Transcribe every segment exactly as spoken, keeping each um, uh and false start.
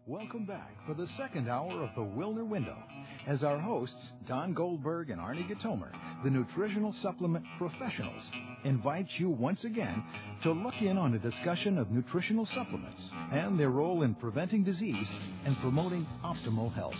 Welcome back for the second hour of the Wilner Window, as our hosts, Don Goldberg and Arnie Gatomer, the nutritional supplement professionals, invite you once again to look in on a discussion of nutritional supplements and their role in preventing disease and promoting optimal health.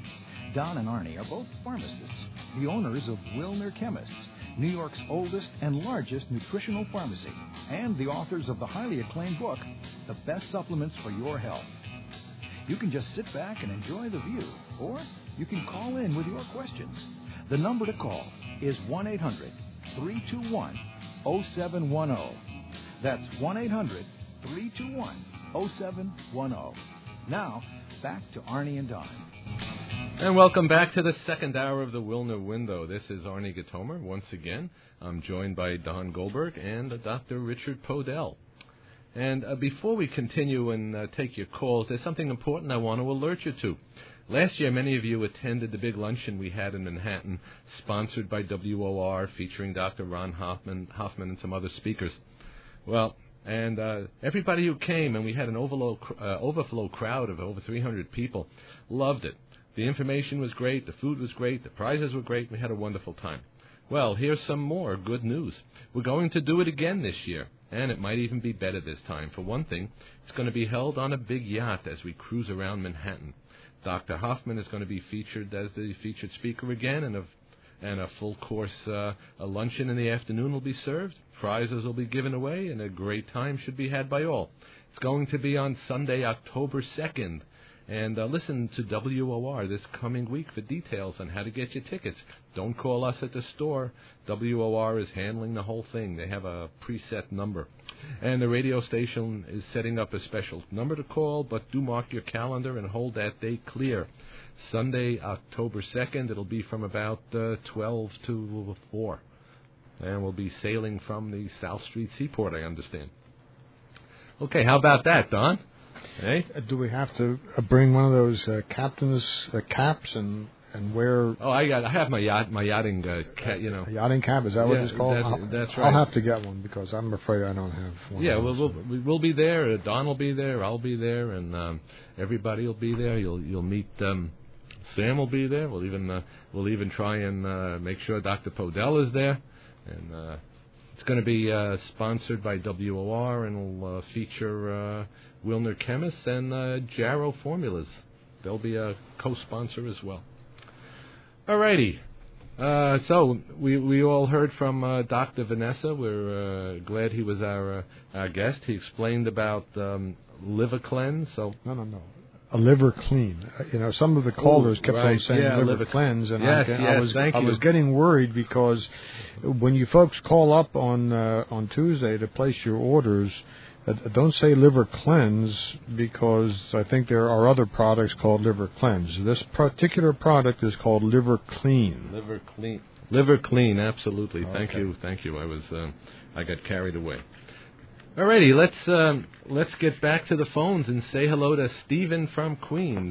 Don and Arnie are both pharmacists, the owners of Wilner Chemists, New York's oldest and largest nutritional pharmacy, and the authors of the highly acclaimed book, The Best Supplements for Your Health. You can just sit back and enjoy the view, or you can call in with your questions. The number to call is one eight hundred three two one oh seven one oh. That's one eight hundred three two one oh seven one oh. Now, back to Arnie and Don. And welcome back to the second hour of the Wilner Window. This is Arnie Gatomer. Once again, I'm joined by Don Goldberg and uh, Doctor Richard Podell. And uh, before we continue and uh, take your calls, there's something important I want to alert you to. Last year, many of you attended the big luncheon we had in Manhattan, sponsored by W O R, featuring Doctor Ron Hoffman, Hoffman and some other speakers. Well, and uh, everybody who came, and we had an overflow, uh, overflow crowd of over three hundred people, loved it. The information was great, the food was great, the prizes were great, we had a wonderful time. Well, here's some more good news. We're going to do it again this year, and it might even be better this time. For one thing, it's going to be held on a big yacht as we cruise around Manhattan. Doctor Hoffman is going to be featured as the featured speaker again, and a, and a full course uh, a luncheon in the afternoon will be served. Prizes will be given away, and a great time should be had by all. It's going to be on Sunday, October second. And uh, listen to W O R this coming week for details on how to get your tickets. Don't call us at the store. W O R is handling the whole thing. They have a preset number. And the radio station is setting up a special number to call, but do mark your calendar and hold that date clear. Sunday, October second, it'll be from about uh, twelve to four. And we'll be sailing from the South Street Seaport, I understand. Okay, how about that, Don? Hey? Uh, do we have to uh, bring one of those uh, captain's uh, caps and, and wear? Oh, I got. I have my yacht, my yachting uh, cap. You know, a yachting cap. Is that yeah, what it's called? That, I'll, that's right. I'll have to get one because I'm afraid I don't have one. Yeah, of we'll, those. we'll we'll be there. Uh, Don will be there. I'll be there, and um, everybody will be there. You'll you'll meet. Um, Sam will be there. We'll even uh, we'll even try and uh, make sure Doctor Podell is there, and uh, it's going to be uh, sponsored by W O R, and will uh, feature uh, Wilner Chemists and uh, Jarrow Formulas. They'll be a co-sponsor as well. All righty. Uh, so we we all heard from uh, Doctor Vanessa. We're uh, glad he was our uh, our guest. He explained about um, liver cleanse. So no, no, no. A liver clean. Uh, you know, some of the callers Ooh, kept right. on saying yeah, liver, liver cleanse, and yes, I, yes, I was thank I you. was getting worried because when you folks call up on uh, on Tuesday to place your orders, uh, don't say liver cleanse because I think there are other products called liver cleanse. This particular product is called liver clean. Liver clean. Liver clean. Absolutely. Okay. Thank you. Thank you. I was uh, I got carried away. Alrighty, let's um, let's get back to the phones and say hello to Stephen from Queens.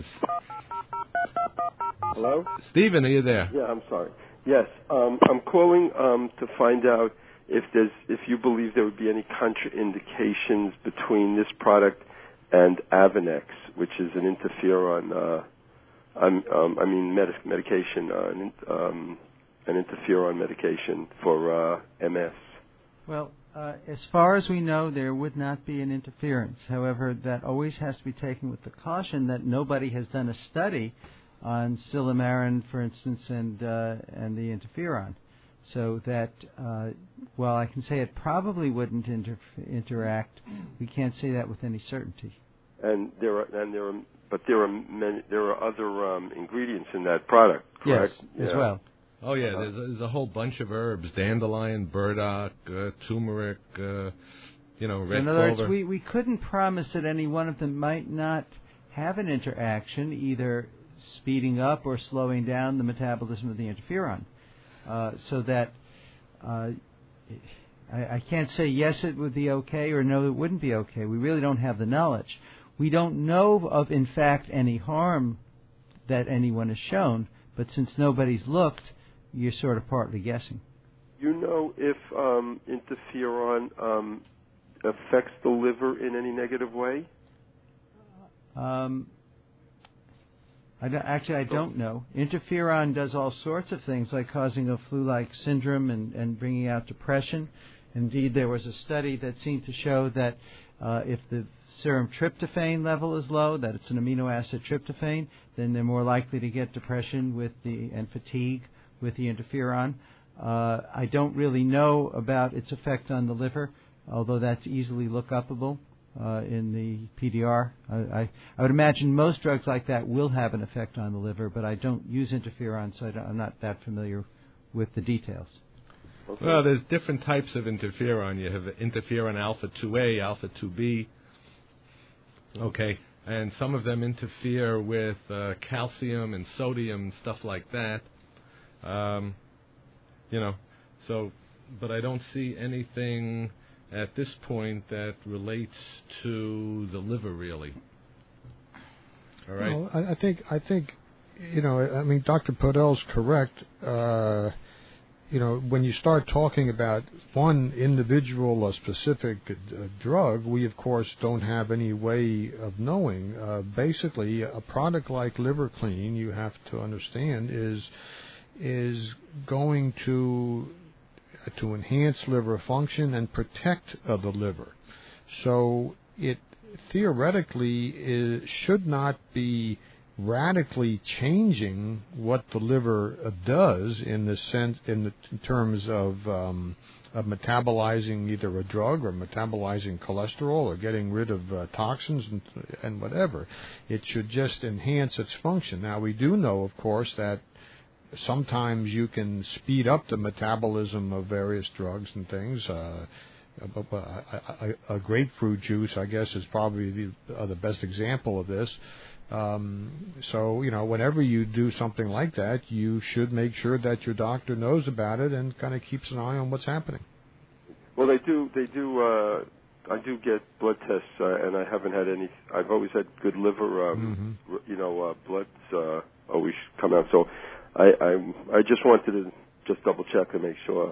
Hello? Stephen, are you there? Yeah, I'm sorry. Yes, um, I'm calling um, to find out if there's if you believe there would be any contraindications between this product and Avonex, which is an interferon. Uh, I'm, um, I mean, med- medication, uh, an, um, an interferon medication for uh, M S. Well. Uh, as far as we know, there would not be an interference. However, that always has to be taken with the caution that nobody has done a study on silymarin, for instance, and uh, and the interferon. So that uh, while I can say it probably wouldn't inter- interact, we can't say that with any certainty. And there are and there are but there are many, there are other um, ingredients in that product, correct? Yes, as yeah. well. Oh, yeah, there's a, there's a whole bunch of herbs, dandelion, burdock, uh, turmeric, uh, you know, red In other clover. words, we, we couldn't promise that any one of them might not have an interaction, either speeding up or slowing down the metabolism of the interferon. Uh, so that uh, I, I can't say yes, it would be okay, or no, it wouldn't be okay. We really don't have the knowledge. We don't know of, in fact, any harm that anyone has shown, but since nobody's looked, you're sort of partly guessing. You know if um, interferon um, affects the liver in any negative way? Um, I don't, actually, I don't know. Interferon does all sorts of things, like causing a flu-like syndrome and, and bringing out depression. Indeed, there was a study that seemed to show that uh, if the serum tryptophan level is low, that it's an amino acid tryptophan, then they're more likely to get depression with the and fatigue with the interferon. Uh, I don't really know about its effect on the liver, although that's easily look-upable uh, in the P D R. I, I, I would imagine most drugs like that will have an effect on the liver, but I don't use interferon, so I don't, I'm not that familiar with the details. Okay. Well, there's different types of interferon. You have interferon alpha two A, alpha two B. Okay, and some of them interfere with uh, calcium and sodium and stuff like that. Um, you know, so, but I don't see anything at this point that relates to the liver, really. All right. Well, I, I think I think you know. I mean, Doctor Podell's correct. Uh, you know, when you start talking about one individual or specific uh, drug, we of course don't have any way of knowing. Uh, basically, a product like Liver Clean, you have to understand, is is going to to enhance liver function and protect uh, the liver. So it theoretically is, should not be radically changing what the liver uh, does in the sense in, the, in terms of, um, of metabolizing either a drug or metabolizing cholesterol or getting rid of uh, toxins and, and whatever. It should just enhance its function. Now, we do know, of course, that sometimes you can speed up the metabolism of various drugs and things. Uh, a, a, a grapefruit juice, I guess, is probably the, uh, the best example of this. Um, so, you know, whenever you do something like that, you should make sure that your doctor knows about it and kind of keeps an eye on what's happening. Well, they do. They do. Uh, I do get blood tests, uh, and I haven't had any. I've always had good liver. Um, mm-hmm. You know, uh, bloods uh, always come out. So, I, I I just wanted to just double check and make sure.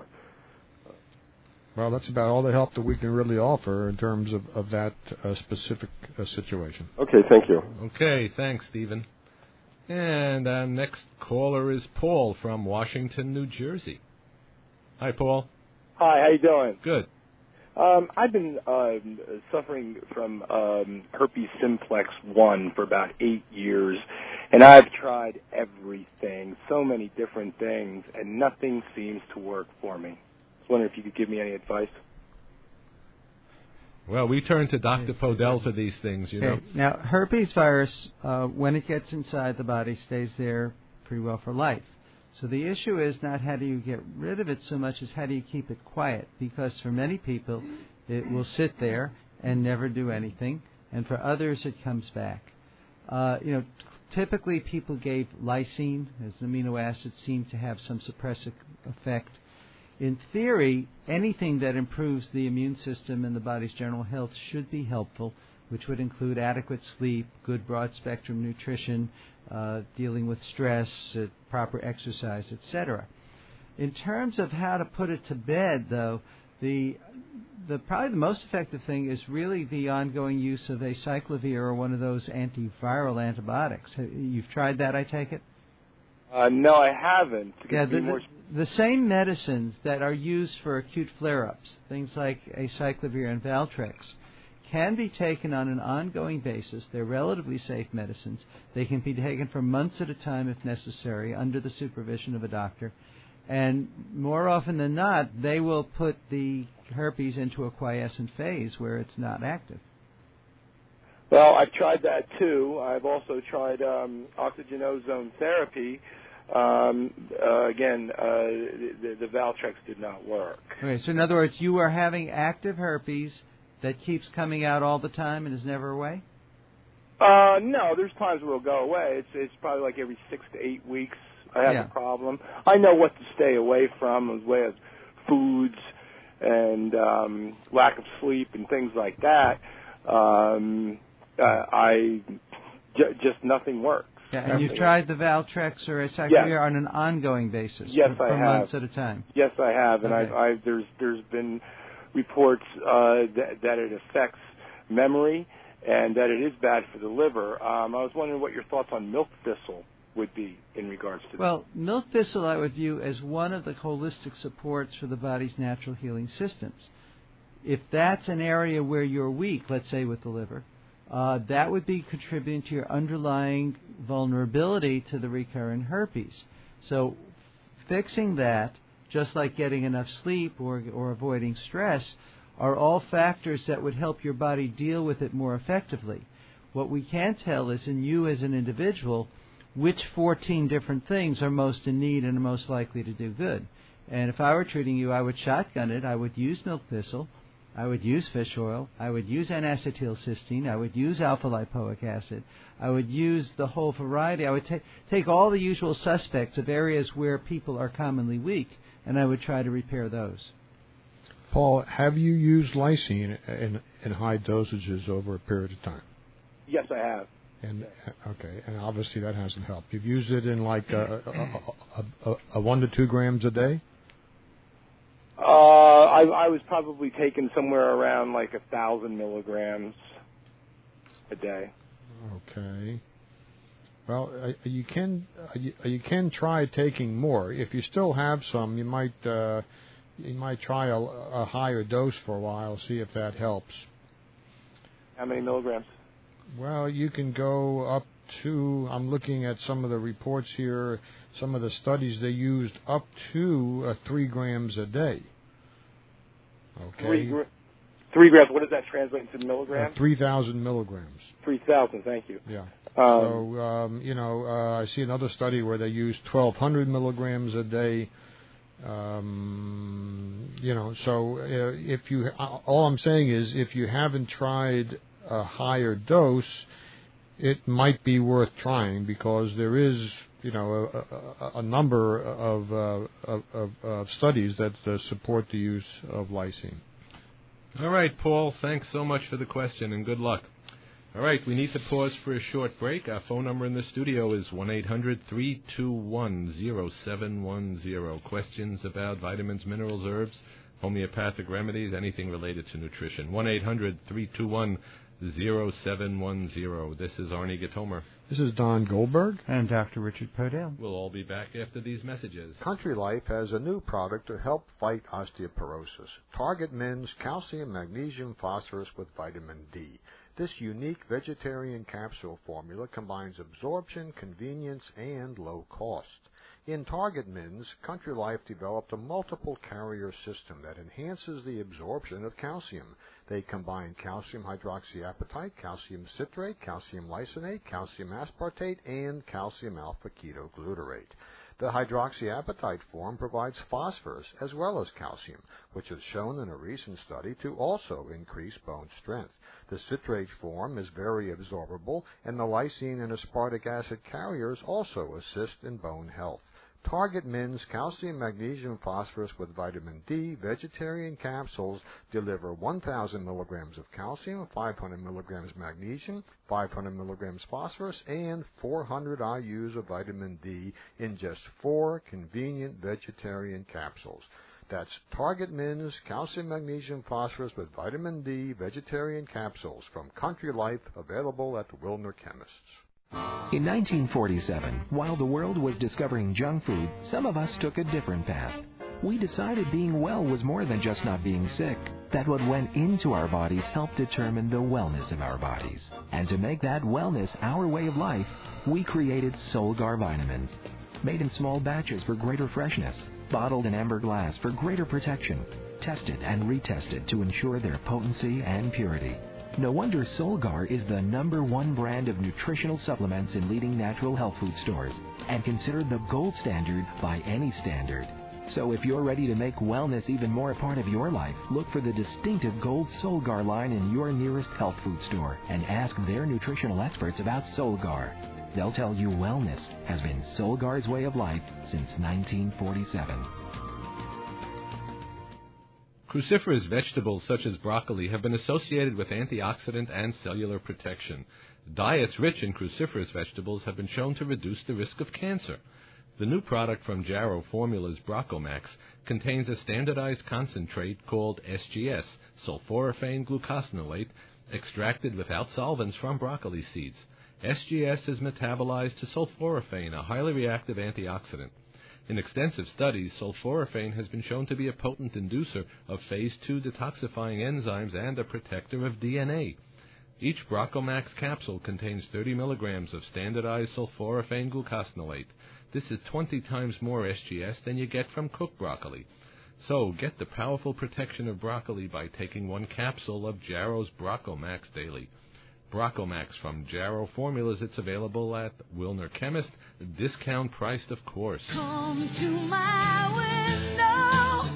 Well, that's about all the help that we can really offer in terms of, of that uh, specific uh, situation. Okay, thank you. Okay, thanks, Stephen. And our next caller is Paul from Washington, New Jersey. Hi, Paul. Hi, how you doing? Good. Um, I've been um, suffering from um, herpes simplex one for about eight years, and I've tried everything, so many different things, and nothing seems to work for me. I was wondering if you could give me any advice. Well, we turn to Doctor Podell for these things, you know. Okay. Now, herpes virus, uh, when it gets inside the body, stays there pretty well for life. So the issue is not how do you get rid of it so much as how do you keep it quiet, because for many people it will sit there and never do anything, and for others it comes back. Uh, you know, typically people gave lysine, as an amino acid, seemed to have some suppressive effect. In theory, anything that improves the immune system and the body's general health should be helpful, which would include adequate sleep, good broad-spectrum nutrition, uh, dealing with stress, uh, proper exercise, et cetera. In terms of how to put it to bed, though, the the probably the most effective thing is really the ongoing use of acyclovir or one of those antiviral antibiotics. You've tried that, I take it? Uh, no, I haven't. Yeah, the, the, the same medicines that are used for acute flare-ups, things like acyclovir and Valtrex, can be taken on an ongoing basis. They're relatively safe medicines. They can be taken for months at a time if necessary under the supervision of a doctor. And more often than not, they will put the herpes into a quiescent phase where it's not active. Well, I've tried that too. I've also tried um, oxygenozone therapy. Um, uh, again, uh, the, the Valtrex did not work. Okay, so in other words, you are having active herpes that keeps coming out all the time and is never away? Uh, no, there's times where it'll go away. It's it's probably like every six to eight weeks I have yeah. a problem. I know what to stay away from, as way of foods and um, lack of sleep and things like that. Um, uh, I j- just nothing works. Yeah, and you've tried the Valtrex or acyclovir yes. on an ongoing basis yes, for, for I have. months at a time? Yes, I have, and okay. I've, I've, there's there's been reports uh, that, that it affects memory and that it is bad for the liver. Um, I was wondering what your thoughts on milk thistle would be in regards to well, that. Well, milk thistle I would view as one of the holistic supports for the body's natural healing systems. If that's an area where you're weak, let's say with the liver, uh, that would be contributing to your underlying vulnerability to the recurrent herpes. So fixing that, just like getting enough sleep or, or avoiding stress, are all factors that would help your body deal with it more effectively. What we can tell is in you as an individual, which fourteen different things are most in need and are most likely to do good. And if I were treating you, I would shotgun it. I would use milk thistle. I would use fish oil. I would use N-acetylcysteine. I would use alpha-lipoic acid. I would use the whole variety. I would ta- take all the usual suspects of areas where people are commonly weak, and I would try to repair those. Paul, have you used lysine in, in high dosages over a period of time? Yes, I have. And okay, and obviously that hasn't helped. You've used it in like a, a, a, a one to two grams a day? Uh, I, I was probably taking somewhere around like a thousand milligrams a day. Okay. Well, uh, you can uh, you, you can try taking more. If you still have some, you might uh, you might try a, a higher dose for a while, see if that helps. How many milligrams? Well, you can go up to, I'm looking at some of the reports here, some of the studies they used up to uh, three grams a day. Okay. Three, gr- three grams, what does that translate into milligrams? Uh, three thousand milligrams. three thousand, thank you. Yeah. Um, so, um, you know, uh, I see another study where they used twelve hundred milligrams a day. Um, you know, so uh, if you, uh, all I'm saying is if you haven't tried a higher dose, it might be worth trying because there is, you know, a, a, a number of, uh, of, of, of studies that uh, support the use of lysine. All right, Paul, thanks so much for the question and good luck. All right, we need to pause for a short break. Our phone number in the studio is one eight hundred three two one zero seven one zero. Questions about vitamins, minerals, herbs, homeopathic remedies, anything related to nutrition. one eight hundred three two one zero seven one zero. This is Arnie Gitomer. This is Don Goldberg. And Doctor Richard Podell. We'll all be back after these messages. Country Life has a new product to help fight osteoporosis. Target Men's Calcium, Magnesium, Phosphorus with Vitamin D. This unique vegetarian capsule formula combines absorption, convenience, and low cost. In Target Men's, Country Life developed a multiple carrier system that enhances the absorption of calcium. They combine calcium hydroxyapatite, calcium citrate, calcium lysate, calcium aspartate, and calcium alpha-ketoglutarate. The hydroxyapatite form provides phosphorus as well as calcium, which is shown in a recent study to also increase bone strength. The citrate form is very absorbable, and the lysine and aspartic acid carriers also assist in bone health. Target Men's Calcium, Magnesium, Phosphorus with Vitamin D vegetarian capsules deliver one thousand milligrams of calcium, five hundred milligrams magnesium, five hundred milligrams phosphorus, and four hundred I U's of vitamin D in just four convenient vegetarian capsules. That's Target Men's Calcium, Magnesium, Phosphorus with Vitamin D vegetarian capsules from Country Life, available at the Wilner Chemists. In nineteen forty-seven, while the world was discovering junk food, some of us took a different path. We decided being well was more than just not being sick, that what went into our bodies helped determine the wellness of our bodies. And to make that wellness our way of life, we created Solgar vitamins. Made in small batches for greater freshness, bottled in amber glass for greater protection, tested and retested to ensure their potency and purity. No wonder Solgar is the number one brand of nutritional supplements in leading natural health food stores and considered the gold standard by any standard. So if you're ready to make wellness even more a part of your life, look for the distinctive Gold Solgar line in your nearest health food store and ask their nutritional experts about Solgar. They'll tell you wellness has been Solgar's way of life since nineteen forty-seven. Cruciferous vegetables such as broccoli have been associated with antioxidant and cellular protection. Diets rich in cruciferous vegetables have been shown to reduce the risk of cancer. The new product from Jarrow Formulas, Brocomax, contains a standardized concentrate called S G S, sulforaphane glucosinolate, extracted without solvents from broccoli seeds. S G S is metabolized to sulforaphane, a highly reactive antioxidant. In extensive studies, sulforaphane has been shown to be a potent inducer of phase two detoxifying enzymes and a protector of D N A. Each Brocomax capsule contains thirty milligrams of standardized sulforaphane glucosinolate. This is twenty times more S G S than you get from cooked broccoli. So get the powerful protection of broccoli by taking one capsule of Jarrow's Brocomax daily. Brocomax from Jarrow Formulas. It's available at Wilner Chemist, discount priced, of course. Come to my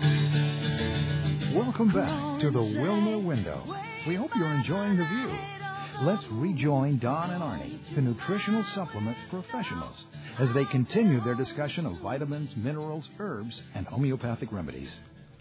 window. Welcome back to the Wilner Window. We hope you're enjoying the view. Let's rejoin Don and Arnie, the nutritional supplement professionals, as they continue their discussion of vitamins, minerals, herbs, and homeopathic remedies.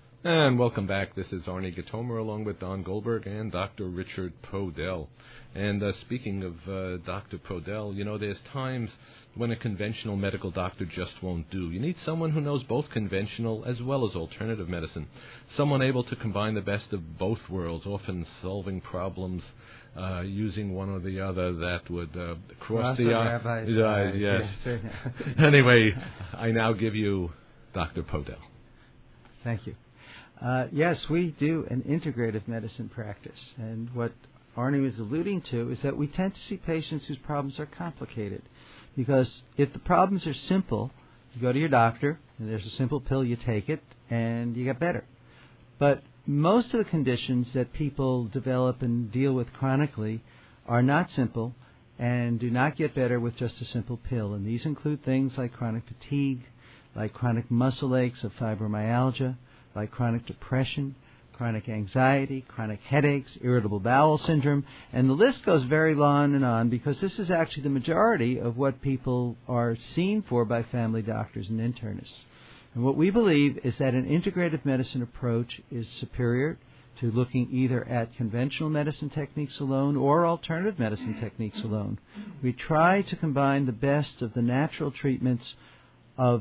And welcome back. This is Arnie Gatomer along with Don Goldberg and Doctor Richard Podell. And uh, speaking of uh, Doctor Podell, you know, there's times when a conventional medical doctor just won't do. You need someone who knows both conventional as well as alternative medicine, someone able to combine the best of both worlds, often solving problems uh, using one or the other that would uh, cross, cross the eye, eyes. eyes. Yes. yes. Anyway, I now give you Doctor Podell. Thank you. Uh, yes, we do an integrative medicine practice, and what Arnie was alluding to is that we tend to see patients whose problems are complicated, because if the problems are simple, you go to your doctor, and there's a simple pill, you take it, and you get better. But most of the conditions that people develop and deal with chronically are not simple and do not get better with just a simple pill, and these include things like chronic fatigue, like chronic muscle aches of fibromyalgia, like chronic depression, chronic anxiety, chronic headaches, irritable bowel syndrome, and the list goes very long and on, because this is actually the majority of what people are seen for by family doctors and internists. And what we believe is that an integrative medicine approach is superior to looking either at conventional medicine techniques alone or alternative medicine techniques alone. We try to combine the best of the natural treatments of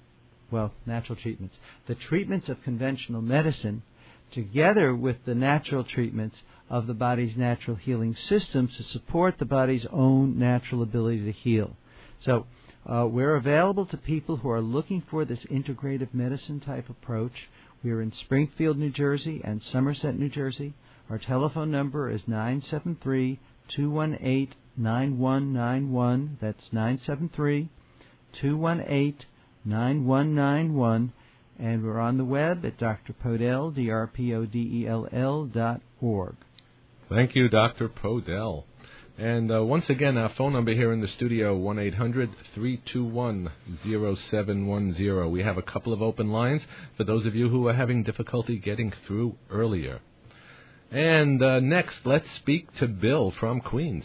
Well, natural treatments. The treatments of conventional medicine together with the natural treatments of the body's natural healing systems to support the body's own natural ability to heal. So uh, we're available to people who are looking for this integrative medicine type approach. We are in Springfield, New Jersey and Somerset, New Jersey. Our telephone number is nine seven three, two one eight, nine one nine one. That's nine seven three, two one eight, nine one nine one, and we're on the web at Doctor Podell, D R P O D E L L dot org. Thank you, Doctor Podell. And uh, once again, our phone number here in the studio, one eight hundred, three two one, zero seven one zero. We have a couple of open lines for those of you who are having difficulty getting through earlier. And uh, next, let's speak to Bill from Queens.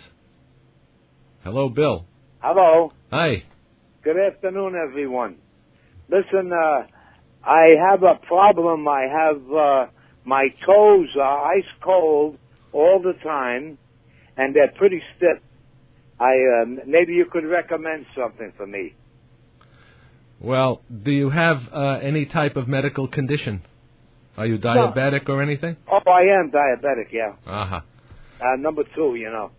Hello, Bill. Hello. Hi. Good afternoon, everyone. Listen, uh, I have a problem. I have uh, my toes are ice cold all the time, and they're pretty stiff. I uh, maybe you could recommend something for me. Well, do you have uh, any type of medical condition? Are you diabetic no. or anything? Oh, I am diabetic. Yeah. Uh-huh. Uh Number two, you know.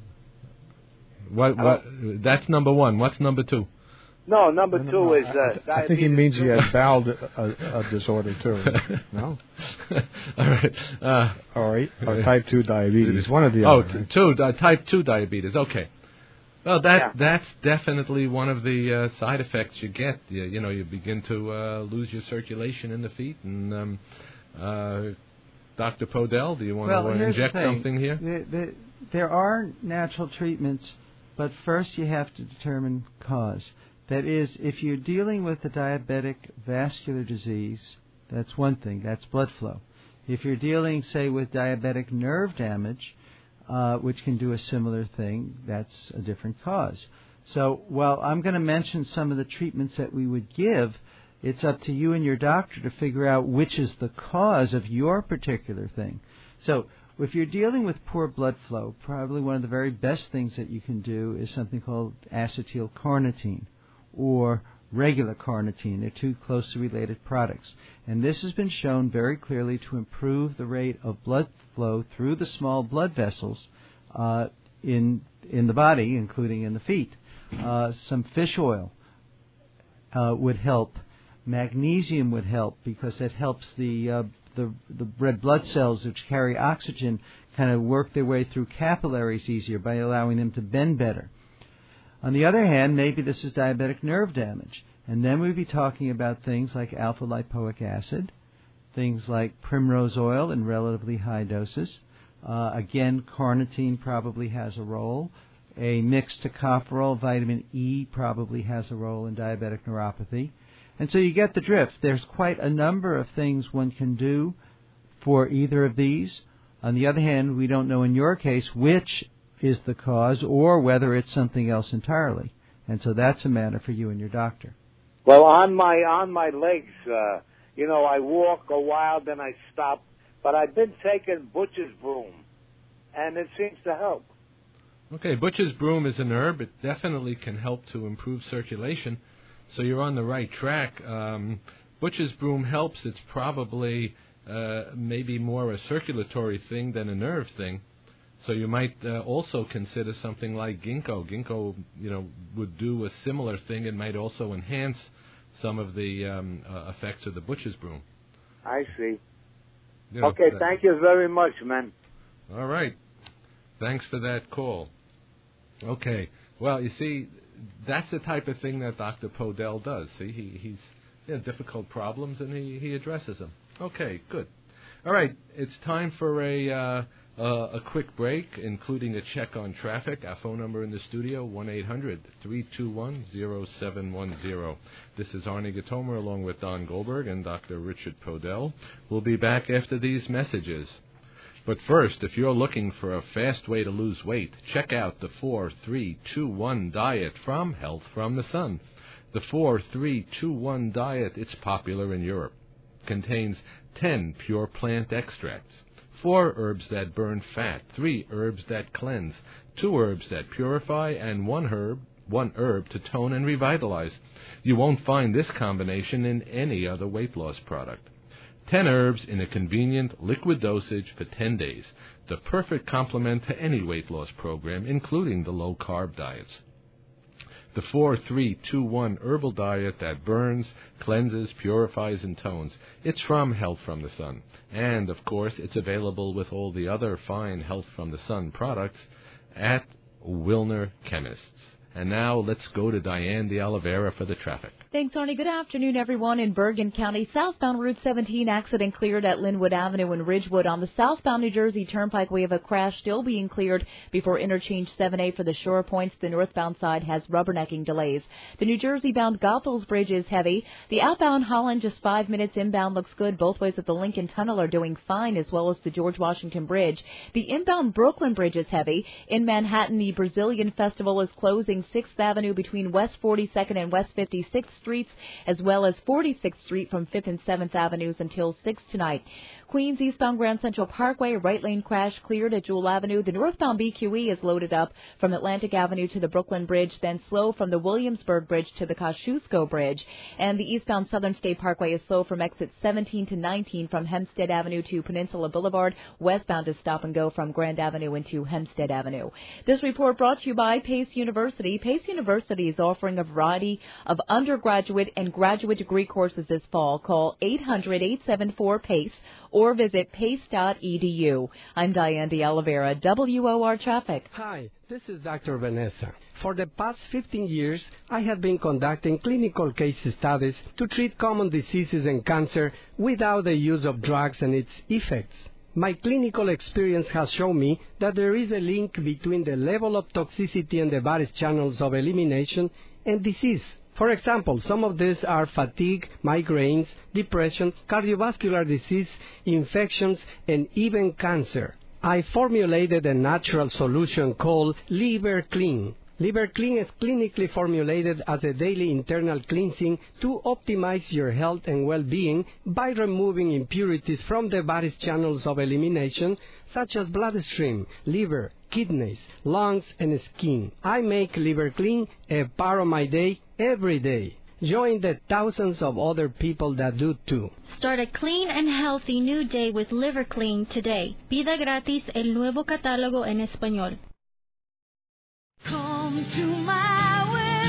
What? What? That's number one. What's number two? No, number no, no, two no. is uh, I, diabetes. I think he means he has bowel di- a, a disorder too. No. All right. Uh, All right. Or type two diabetes. One of the oh, other. Oh, right? two uh, type two diabetes. Okay. Well, that yeah. that's definitely one of the uh, side effects you get. You, you know, you begin to uh, lose your circulation in the feet. And um, uh, Doctor Podell, do you want well, to uh, inject something here? The, the, there are natural treatments, but first you have to determine cause. That is, if you're dealing with a diabetic vascular disease, that's one thing. That's blood flow. If you're dealing, say, with diabetic nerve damage, uh, which can do a similar thing, that's a different cause. So while I'm going to mention some of the treatments that we would give, it's up to you and your doctor to figure out which is the cause of your particular thing. So if you're dealing with poor blood flow, probably one of the very best things that you can do is something called acetylcarnitine, or regular carnitine. They're two closely related products. And this has been shown very clearly to improve the rate of blood flow through the small blood vessels uh, in in the body, including in the feet. Uh, some fish oil uh, would help. Magnesium would help because it helps the uh, the the red blood cells which carry oxygen kind of work their way through capillaries easier by allowing them to bend better. On the other hand, maybe this is diabetic nerve damage, and then we'd be talking about things like alpha-lipoic acid, things like primrose oil in relatively high doses. Uh, again, carnitine probably has a role. A mixed tocopherol, vitamin E, probably has a role in diabetic neuropathy. And so you get the drift. There's quite a number of things one can do for either of these. On the other hand, we don't know in your case which is the cause or whether it's something else entirely. And so that's a matter for you and your doctor. Well, on my on my legs, uh, you know, I walk a while, then I stop. But I've been taking Butcher's Broom, and it seems to help. Okay, Butcher's Broom is an herb. It definitely can help to improve circulation. So you're on the right track. Um, Butcher's Broom helps. It's probably uh, maybe more a circulatory thing than a nerve thing. So you might uh, also consider something like ginkgo. Ginkgo, you know, would do a similar thing. It might also enhance some of the um, uh, effects of the Butcher's Broom. I see. You know, okay, that, thank you very much, man. All right. Thanks for that call. Okay. Well, you see, that's the type of thing that Doctor Podell does. See, he, he's you know, difficult problems, and he, he addresses them. Okay, good. All right, it's time for a uh, uh, a quick break, including a check on traffic. Our phone number in the studio, one eight hundred, three two one, zero seven one zero. This is Arnie Gatomer along with Don Goldberg and Doctor Richard Podell. We'll be back after these messages. But first, if you're looking for a fast way to lose weight, check out the four three two one diet from Health from the Sun. The four three two one diet, it's popular in Europe, contains ten pure plant extracts, four herbs that burn fat, three herbs that cleanse, two herbs that purify, and one herb, one herb to tone and revitalize. You won't find this combination in any other weight loss product. ten herbs in a convenient liquid dosage for ten days, the perfect complement to any weight loss program, including the low-carb diets. The four three two one herbal diet that burns, cleanses, purifies, and tones. It's from Health from the Sun. And, of course, it's available with all the other fine Health from the Sun products at Wilner Chemists. And now let's go to Diane de Oliveira for the traffic. Thanks, Arnie. Good afternoon, everyone. In Bergen County, southbound Route seventeen accident cleared at Linwood Avenue in Ridgewood. On the southbound New Jersey Turnpike, we have a crash still being cleared before interchange seven A for the Shore Points. The northbound side has rubbernecking delays. The New Jersey-bound Goethals Bridge is heavy. The outbound Holland, just five minutes inbound, looks good. Both ways of the Lincoln Tunnel are doing fine, as well as the George Washington Bridge. The inbound Brooklyn Bridge is heavy. In Manhattan, the Brazilian Festival is closing sixth Avenue between West forty-second and West fifty-sixth Streets, as well as forty-sixth Street from fifth and seventh Avenues until six tonight. Queens eastbound Grand Central Parkway, right lane crash cleared at Jewel Avenue. The northbound B Q E is loaded up from Atlantic Avenue to the Brooklyn Bridge, then slow from the Williamsburg Bridge to the Kosciuszko Bridge. And the eastbound Southern State Parkway is slow from exits seventeen to nineteen from Hempstead Avenue to Peninsula Boulevard. Westbound is stop and go from Grand Avenue into Hempstead Avenue. This report brought to you by Pace University. Pace University is offering a variety of undergraduate and graduate degree courses this fall. Call eight hundred, eight seven four, PACE or visit pace dot e d u. I'm Diane de Oliveira, W O R Traffic. Hi, this is Doctor Vanessa. For the past fifteen years, I have been conducting clinical case studies to treat common diseases and cancer without the use of drugs and its effects. My clinical experience has shown me that there is a link between the level of toxicity in the body's channels of elimination and disease. For example, some of these are fatigue, migraines, depression, cardiovascular disease, infections, and even cancer. I formulated a natural solution called Liver Clean. Liver Clean is clinically formulated as a daily internal cleansing to optimize your health and well-being by removing impurities from the body's channels of elimination, such as bloodstream, liver, kidneys, lungs, and skin. I make Liver Clean a part of my day every day. Join the thousands of other people that do too. Start a clean and healthy new day with Liver Clean today. Pida gratis el nuevo catálogo en español. Come to my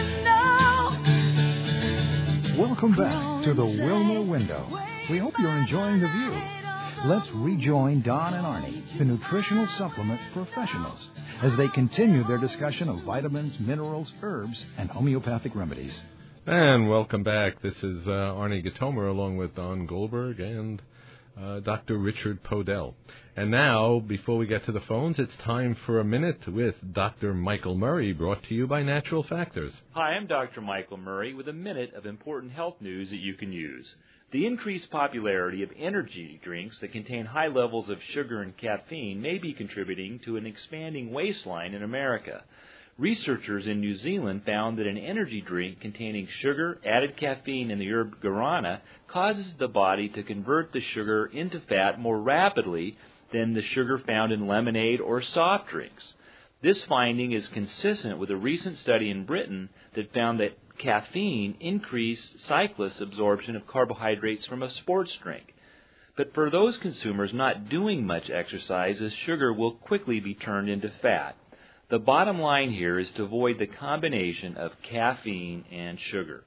window. Welcome back to the Wilner Window. We hope you're enjoying the view. Let's rejoin Don and Arnie, the nutritional supplement professionals, as they continue their discussion of vitamins, minerals, herbs, and homeopathic remedies. And welcome back. This is uh, Arnie Gatomer along with Don Goldberg and uh, Doctor Richard Podell. And now, before we get to the phones, it's time for a minute with Doctor Michael Murray, brought to you by Natural Factors. Hi, I'm Doctor Michael Murray with a minute of important health news that you can use. The increased popularity of energy drinks that contain high levels of sugar and caffeine may be contributing to an expanding waistline in America. Researchers in New Zealand found that an energy drink containing sugar, added caffeine, and the herb guarana causes the body to convert the sugar into fat more rapidly than the sugar found in lemonade or soft drinks. This finding is consistent with a recent study in Britain that found that caffeine increased cyclists' absorption of carbohydrates from a sports drink. But for those consumers not doing much exercise, the sugar will quickly be turned into fat. The bottom line here is to avoid the combination of caffeine and sugar.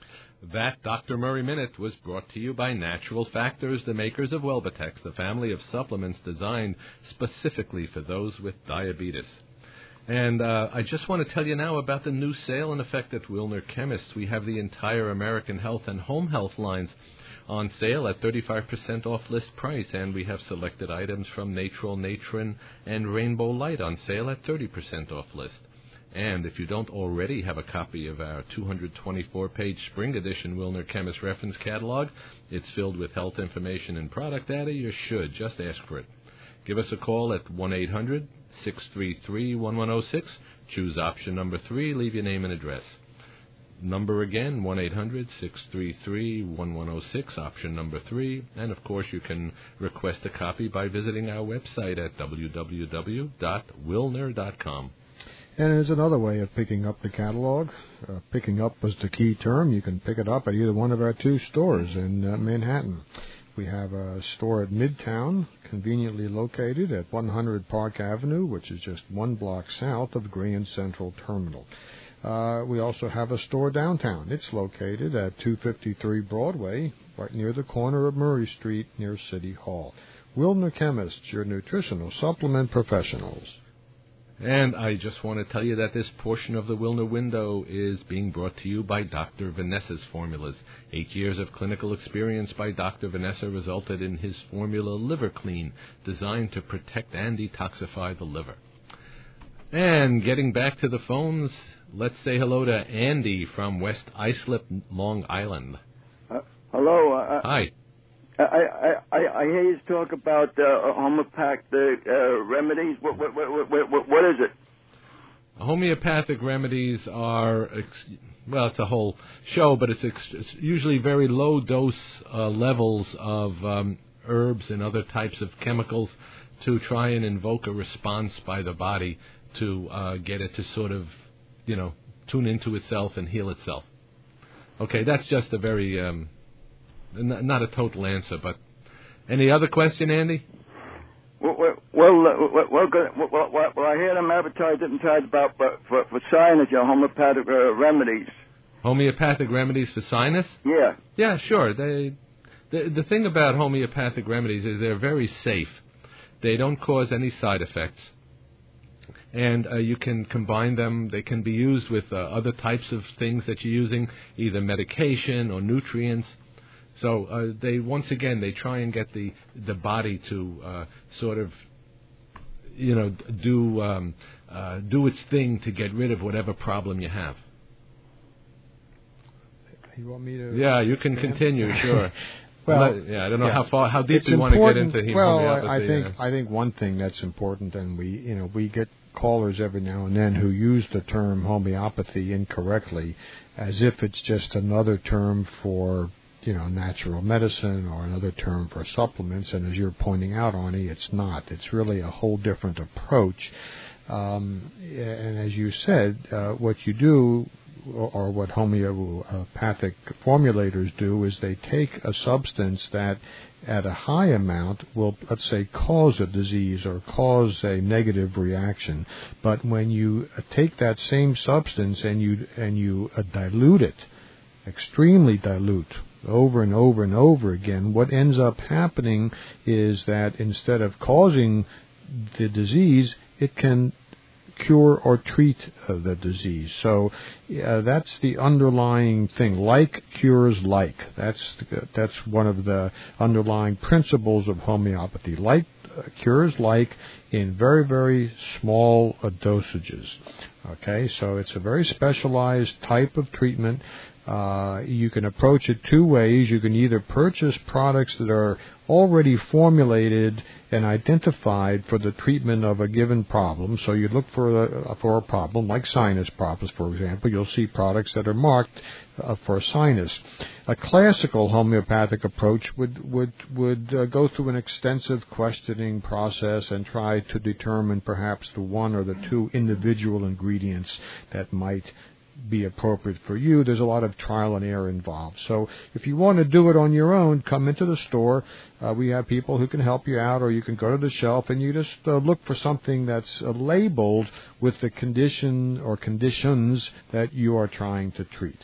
That Doctor Murray Minute was brought to you by Natural Factors, the makers of Welbatex, the family of supplements designed specifically for those with diabetes. And uh, I just want to tell you now about the new sale in effect at Wilner Chemists. We have the entire American Health and Home Health lines on sale at thirty-five percent off list price, and we have selected items from Natural, Natron, and Rainbow Light on sale at thirty percent off list. And if you don't already have a copy of our two hundred twenty-four page Spring Edition Wilner Chemist Reference Catalog, it's filled with health information and product data. You should. Just ask for it. Give us a call at one eight hundred six three three one one zero six. Choose option number three. Leave your name and address. Number again, one eight hundred six three three one one zero six, option number three. And, of course, you can request a copy by visiting our website at w w w dot wilner dot com. And there's another way of picking up the catalog. Uh, picking up was the key term. You can pick it up at either one of our two stores in uh, Manhattan. We have a store at Midtown, conveniently located at one hundred Park Avenue, which is just one block south of Grand Central Terminal. Uh, we also have a store downtown. It's located at two fifty-three Broadway, right near the corner of Murray Street, near City Hall. Wilner Chemists, your nutritional supplement professionals. And I just want to tell you that this portion of the Wilner Window is being brought to you by Doctor Vanessa's formulas. Eight years of clinical experience by Doctor Vanessa resulted in his formula Liver Clean, designed to protect and detoxify the liver. And getting back to the phones, let's say hello to Andy from West Islip, Long Island. Uh, hello. Uh, Hi. I, I, I, I hear you talk about uh, homeopathic uh, remedies. What, what, what, what, what is it? Homeopathic remedies are, ex- well, it's a whole show, but it's, ex- it's usually very low dose uh, levels of um, herbs and other types of chemicals to try and invoke a response by the body to uh, get it to sort of, you know, tune into itself and heal itself. Okay, that's just a very... Um, Not a total answer, but any other question, Andy? Well, well, well, well, well, well, well I hear them advertised it and talked about for, for, for sinus, your homeopathic uh, remedies. Homeopathic remedies for sinus? Yeah. Yeah, sure. They, the, the thing about homeopathic remedies is they're very safe. They don't cause any side effects. And uh, you can combine them. They can be used with uh, other types of things that you're using, either medication or nutrients. So uh, they, once again, they try and get the, the body to uh, sort of, you know, do um, uh, do its thing to get rid of whatever problem you have. You want me to? Yeah, you can continue. Sure. Well, not, yeah, I don't know yeah. how far, how deep it's you want to get important. into well, homeopathy. Well, I think uh, I think one thing that's important, and we you know we get callers every now and then who use the term homeopathy incorrectly, as if it's just another term for, you know, natural medicine or another term for supplements. And as you're pointing out, Arnie, it's not. It's really a whole different approach. Um, and as you said, uh, what you do or what homeopathic formulators do, is they take a substance that at a high amount will, let's say, cause a disease or cause a negative reaction. But when you take that same substance and you and you uh, dilute it, extremely dilute, over and over and over again, what ends up happening is that instead of causing the disease, it can cure or treat uh, the disease. So uh, that's the underlying thing. Like cures like. That's that's one of the underlying principles of homeopathy. Like uh, cures like in very, very small uh, dosages. Okay, so it's a very specialized type of treatment. Uh, you can approach it two ways. You can either purchase products that are already formulated and identified for the treatment of a given problem. So you look for a, for a problem like sinus problems, for example. You'll see products that are marked uh, for sinus. A classical homeopathic approach would would would uh, go through an extensive questioning process and try to determine perhaps the one or the two individual ingredients that might be appropriate for you. There's a lot of trial and error involved. So if you want to do it on your own, come into the store. Uh, we have people who can help you out, or you can go to the shelf and you just uh, look for something that's uh, labeled with the condition or conditions that you are trying to treat.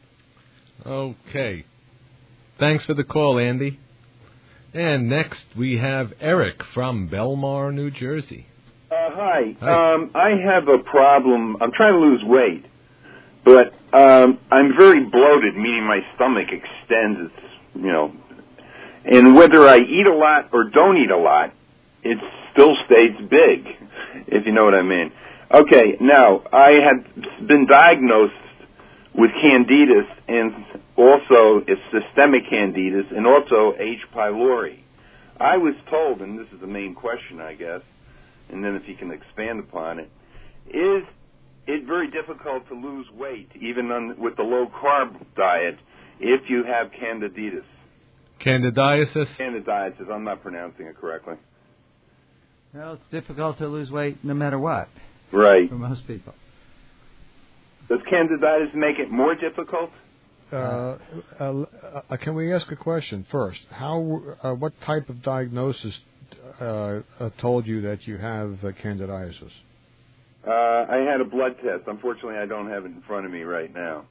Okay. Thanks for the call, Andy. And next we have Eric from Belmar, New Jersey. Uh, hi. Hi. Um, I have a problem. I'm trying to lose weight. But um, I'm very bloated, meaning my stomach extends, it's, you know, and whether I eat a lot or don't eat a lot, it still stays big, if you know what I mean. Okay, now, I have been diagnosed with candidus and also a systemic candidus and also H. pylori. I was told, and this is the main question, I guess, and then if you can expand upon it, is it's very difficult to lose weight, even on, with the low-carb diet, if you have candidiasis. Candidiasis? Candidiasis. I'm not pronouncing it correctly. Well, it's difficult to lose weight no matter what. Right. For most people. Does candidiasis make it more difficult? Uh, uh, uh, can we ask a question first? How? Uh, what type of diagnosis uh, uh, told you that you have uh, candidiasis? Uh, I had a blood test. Unfortunately, I don't have it in front of me right now.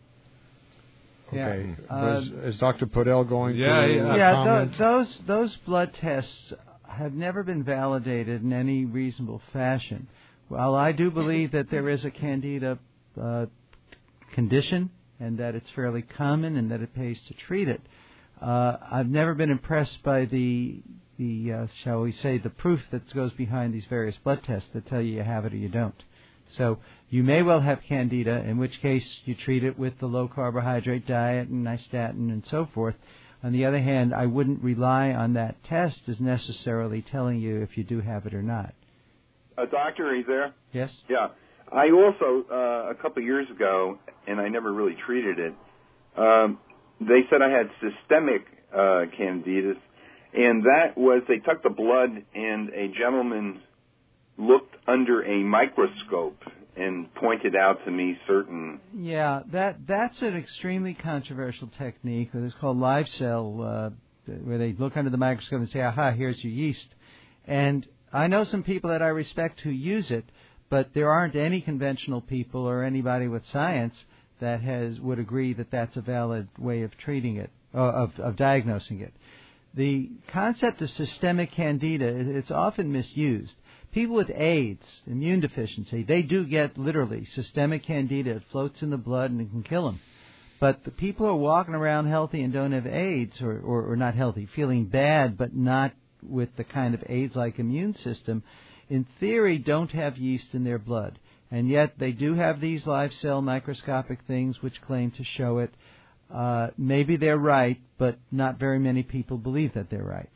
Okay. Yeah. Was, uh, is Doctor Podell going yeah, to yeah, yeah comment? th- those those blood tests have never been validated in any reasonable fashion. While I do believe that there is a candida uh, condition and that it's fairly common and that it pays to treat it, uh, I've never been impressed by the the, uh, shall we say, the proof that goes behind these various blood tests that tell you you have it or you don't. So you may well have candida, in which case you treat it with the low-carbohydrate diet and nystatin and so forth. On the other hand, I wouldn't rely on that test as necessarily telling you if you do have it or not. Uh, doctor, are you there? Yes? Yeah. I also, uh, a couple of years ago, and I never really treated it, um, they said I had systemic uh, candidus. And that was, they took the blood, and a gentleman looked under a microscope and pointed out to me certain... Yeah, that that's an extremely controversial technique. It's called live cell, uh, where they look under the microscope and say, aha, here's your yeast. And I know some people that I respect who use it, but there aren't any conventional people or anybody with science that has would agree that that's a valid way of treating it, uh, of, of diagnosing it. The concept of systemic candida, it's often misused. People with AIDS, immune deficiency, they do get literally systemic candida. It floats in the blood and it can kill them. But the people who are walking around healthy and don't have AIDS, or, or, or not healthy, feeling bad but not with the kind of AIDS-like immune system, in theory don't have yeast in their blood. And yet they do have these live cell microscopic things which claim to show it. Uh, maybe they're right, but not very many people believe that they're right.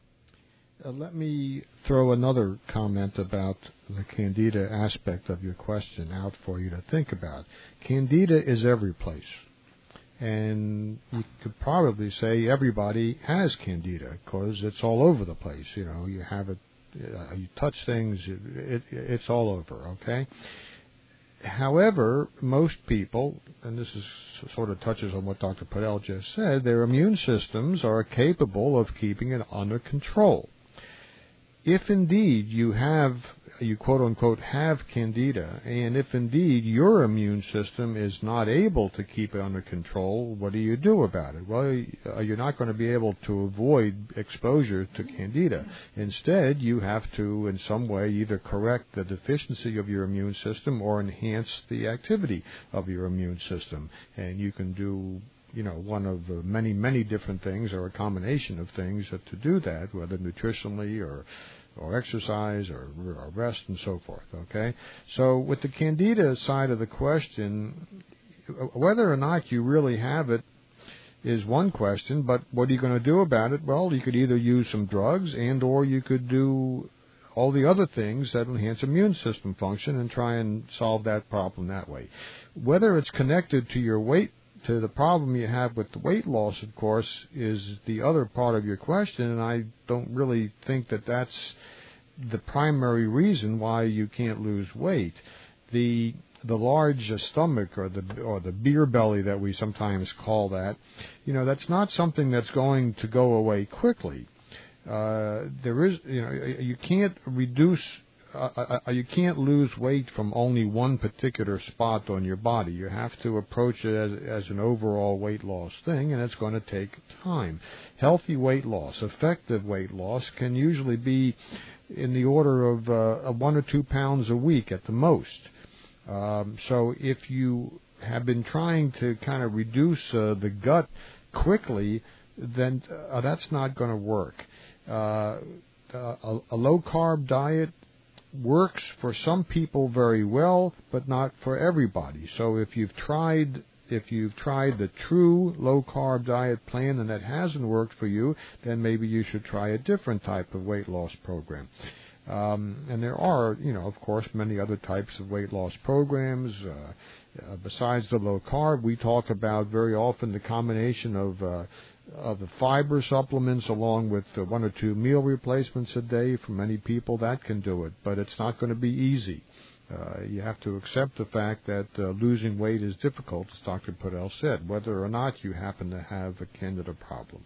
Uh, let me throw another comment about the candida aspect of your question out for you to think about. Candida is every place. And you could probably say everybody has candida because it's all over the place. You know, you have it, uh, you touch things, it, it, it's all over, okay? however, most people, and this is sort of touches on what Doctor Podell just said, their immune systems are capable of keeping it under control. If indeed you have, you quote-unquote have Candida, and if indeed your immune system is not able to keep it under control, what do you do about it? Well, you're not going to be able to avoid exposure to Candida. Instead, you have to, in some way, either correct the deficiency of your immune system or enhance the activity of your immune system. And you can do, you know, one of the many, many different things, or a combination of things to do that, whether nutritionally or or exercise or, or rest and so forth, okay? So with the Candida side of the question, whether or not you really have it is one question, but what are you going to do about it? Well, you could either use some drugs and or you could do all the other things that enhance immune system function and try and solve that problem that way. Whether it's connected to your weight, to the problem you have with the weight loss, of course, is the other part of your question, and I don't really think that that's the primary reason why you can't lose weight. The the large stomach or the or the beer belly that we sometimes call that, you know, that's not something that's going to go away quickly. Uh, there is, you know, you can't reduce. Uh, uh, you can't lose weight from only one particular spot on your body. You have to approach it as, as an overall weight loss thing, and it's going to take time. Healthy weight loss, effective weight loss, can usually be in the order of uh, one or two pounds a week at the most. Um, so if you have been trying to kind of reduce uh, the gut quickly, then uh, that's not going to work. Uh, a, a low-carb diet works for some people very well, but not for everybody. So if you've tried if you've tried the true low-carb diet plan and that hasn't worked for you, then maybe you should try a different type of weight loss program. Um, and there are, you know, of course, many other types of weight loss programs. Uh, uh, besides the low-carb, we talk about very often the combination of uh, of the fiber supplements along with uh, one or two meal replacements a day. For many people, that can do it, but it's not going to be easy. Uh, you have to accept the fact that uh, losing weight is difficult, as Doctor Podell said, whether or not you happen to have a Candida problem.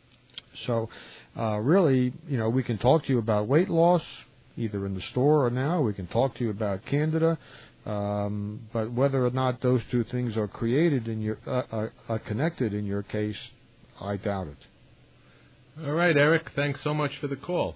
So, uh, really, you know, we can talk to you about weight loss, either in the store or now. We can talk to you about Candida, um, but whether or not those two things are created in your, uh, are, are connected in your case, I doubt it. All right, Eric, thanks so much for the call.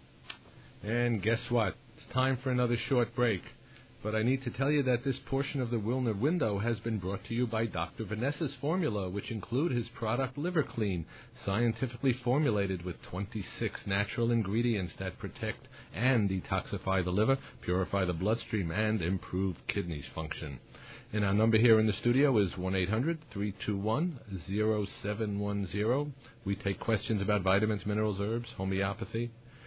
And guess what? It's time for another short break. But I need to tell you that this portion of the Wilner Window has been brought to you by Doctor Vanessa's formula, which include his product Liver Clean, scientifically formulated with twenty-six natural ingredients that protect and detoxify the liver, purify the bloodstream, and improve kidneys function. And our number here in the studio is one eight hundred, three two one, zero seven one zero. We take questions about vitamins, minerals, herbs, homeopathy.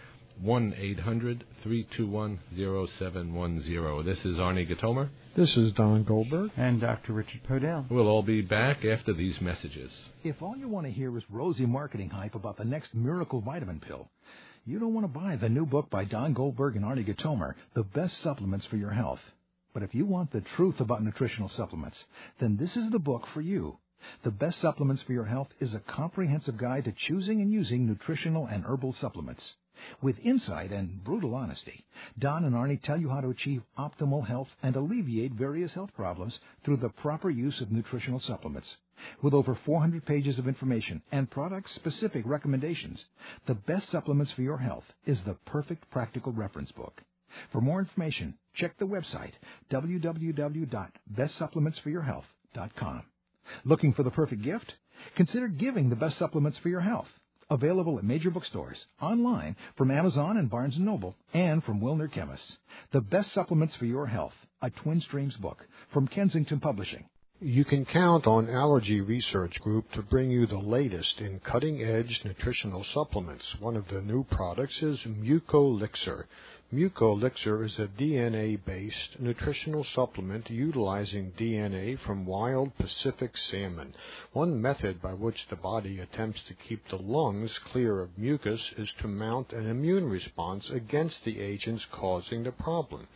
one eight hundred, three two one, zero seven one zero. This is Arnie Gatomer. This is Don Goldberg. And Doctor Richard Podell. We'll all be back after these messages. If all you want to hear is rosy marketing hype about the next miracle vitamin pill, you don't want to buy the new book by Don Goldberg and Arnie Gatomer, The Best Supplements for Your Health. But if you want the truth about nutritional supplements, then this is the book for you. The Best Supplements for Your Health is a comprehensive guide to choosing and using nutritional and herbal supplements. With insight and brutal honesty, Don and Arnie tell you how to achieve optimal health and alleviate various health problems through the proper use of nutritional supplements. With over four hundred pages of information and product-specific recommendations, The Best Supplements for Your Health is the perfect practical reference book. For more information, check the website w w w dot best supplements for your health dot com. Looking for the perfect gift? Consider giving The Best Supplements for Your Health. Available at major bookstores, online, from Amazon and Barnes and Noble, and from Wilner Chemists. The Best Supplements for Your Health, a Twin Streams book, from Kensington Publishing. You can count on Allergy Research Group to bring you the latest in cutting-edge nutritional supplements. One of the new products is Mucolixir. Mucolixir is a D N A-based nutritional supplement utilizing D N A from wild Pacific salmon. One method by which the body attempts to keep the lungs clear of mucus is to mount an immune response against the agents causing the problem.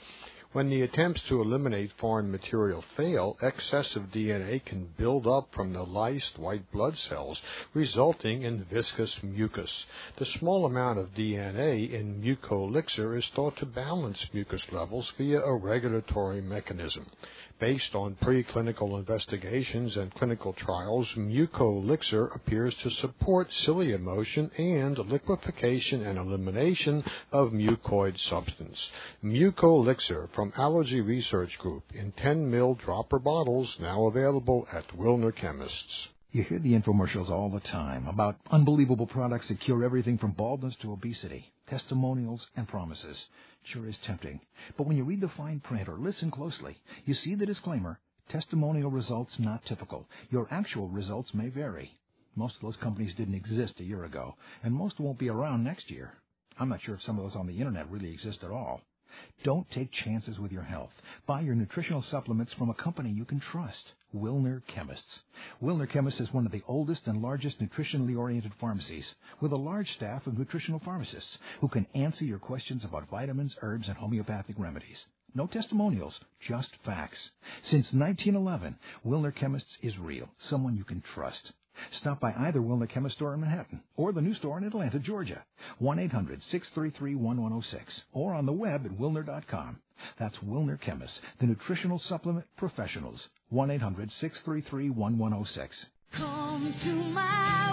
When the attempts to eliminate foreign material fail, excessive D N A can build up from the lysed white blood cells, resulting in viscous mucus. The small amount of D N A in Mucolixer is thought to balance mucus levels via a regulatory mechanism. Based on preclinical investigations and clinical trials, Mucolixer appears to support cilia motion and liquefaction and elimination of mucoid substance. Mucolixer from Allergy Research Group in ten milliliter dropper bottles, now available at Wilner Chemists. You hear the infomercials all the time about unbelievable products that cure everything from baldness to obesity. Testimonials and promises. Sure is tempting. But when you read the fine print or listen closely, you see the disclaimer, testimonial results not typical. Your actual results may vary. Most of those companies didn't exist a year ago, and most won't be around next year. I'm not sure if some of those on the internet really exist at all. Don't take chances with your health. Buy your nutritional supplements from a company you can trust, Wilner Chemists. Wilner Chemists is one of the oldest and largest nutritionally oriented pharmacies, with a large staff of nutritional pharmacists who can answer your questions about vitamins, herbs, and homeopathic remedies. No testimonials, just facts. Since nineteen eleven, Wilner Chemists is real, someone you can trust. Stop by either Wilner Chemist store in Manhattan or the new store in Atlanta, Georgia. one eight hundred six three three one one zero six or on the web at wilner dot com. That's Wilner Chemists, the nutritional supplement professionals. one eight hundred six three three one one zero six. Come to my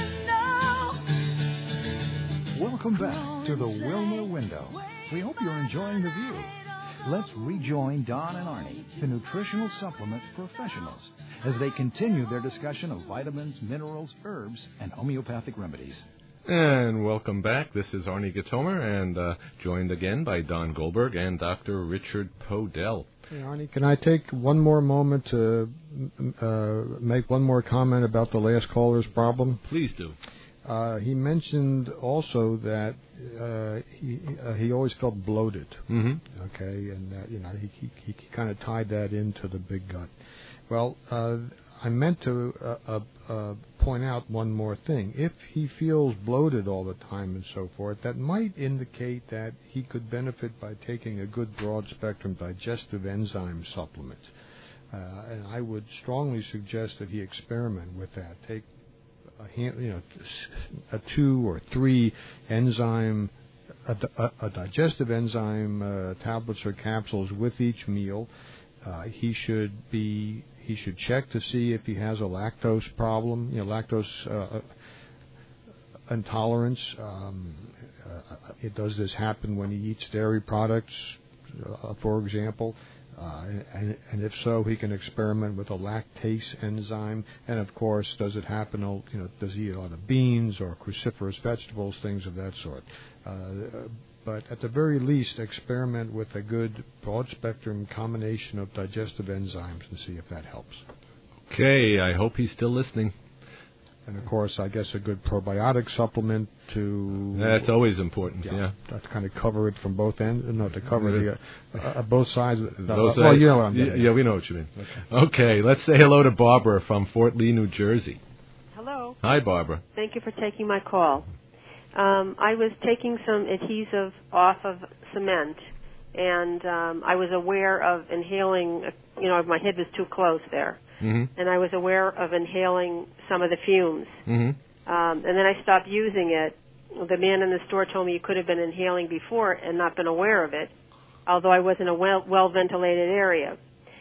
window. Welcome back to the Wilner Window. We hope you're enjoying the view. Let's rejoin Don and Arnie, the nutritional supplement professionals, as they continue their discussion of vitamins, minerals, herbs, and homeopathic remedies. And welcome back. This is Arnie Gatomer, and uh, joined again by Don Goldberg and Doctor Richard Podell. Hey, Arnie, can I take one more moment to uh, make one more comment about the last caller's problem? Please do. Uh, he mentioned also that uh, he uh, he always felt bloated. Mm-hmm. Okay, and uh, you know he he, he kind of tied that into the big gut. Well, uh, I meant to uh, uh, uh, point out one more thing. If he feels bloated all the time and so forth, that might indicate that he could benefit by taking a good broad-spectrum digestive enzyme supplement. Uh, and I would strongly suggest that he experiment with that. Take a, you know, a two or three enzyme, a, a, a digestive enzyme uh, tablets or capsules with each meal. Uh, he should be he should check to see if he has a lactose problem, you know, lactose uh, intolerance. Um, uh, it does this happen when he eats dairy products, uh, for example? Uh, and, and if so, he can experiment with a lactase enzyme. And of course, does it happen? You know, does he eat a lot of beans or cruciferous vegetables, things of that sort? Uh, but at the very least, experiment with a good broad-spectrum combination of digestive enzymes and see if that helps. Okay, I hope he's still listening. And of course, I guess a good probiotic supplement to... That's always important, yeah. yeah. To kind of cover it from both ends, no, to cover the, uh, uh, both sides. Uh, Both well, sides. you know what I'm getting. Yeah, we know what you mean. Okay. Okay, let's say hello to Barbara from Fort Lee, New Jersey. Hello. Hi, Barbara. Thank you for taking my call. Um, I was taking some adhesive off of cement, and um, I was aware of inhaling, you know, my head was too close there. Mm-hmm. And I was aware of inhaling some of the fumes. Mm-hmm. Um, and then I stopped using it. The man in the store told me you could have been inhaling before and not been aware of it, although I was in a well, well-ventilated area.